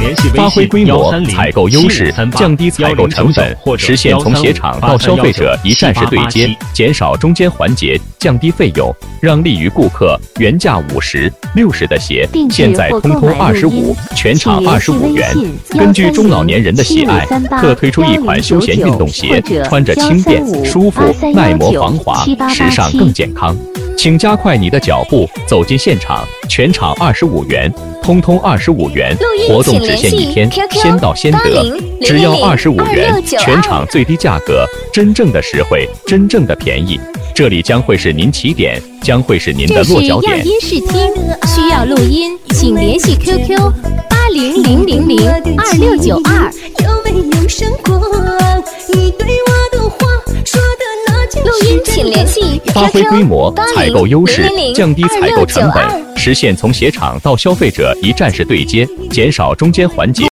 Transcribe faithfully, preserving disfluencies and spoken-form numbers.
发挥规模、采购优势，降低采购成本，实现从鞋厂到消费者一站式对接，减少中间环节，降低费用，让利于顾客。原价五十、六十的鞋，现在通通二十五，全场二十五元。根据中老年人的喜爱，特推出一款休闲运动鞋，穿着轻便、舒服、耐磨、防滑，时尚更健康。请加快你的脚步，走进现场，全场二十五元，通通二十五元。活动只限一天，先到先得，只要二十五元，全场最低价格，真正的实惠，真正的便宜。这里将会是您起点，将会是您的落脚点。 这是样音视听，需要录音，请联系 Q Q 八零零零零二六九二。 有没有想过，你对我的话说的那件录音请联系 Q Q 发挥规模，采购优势，降低采购成本， 二六九二实现从鞋厂到消费者一站式对接，减少中间环节。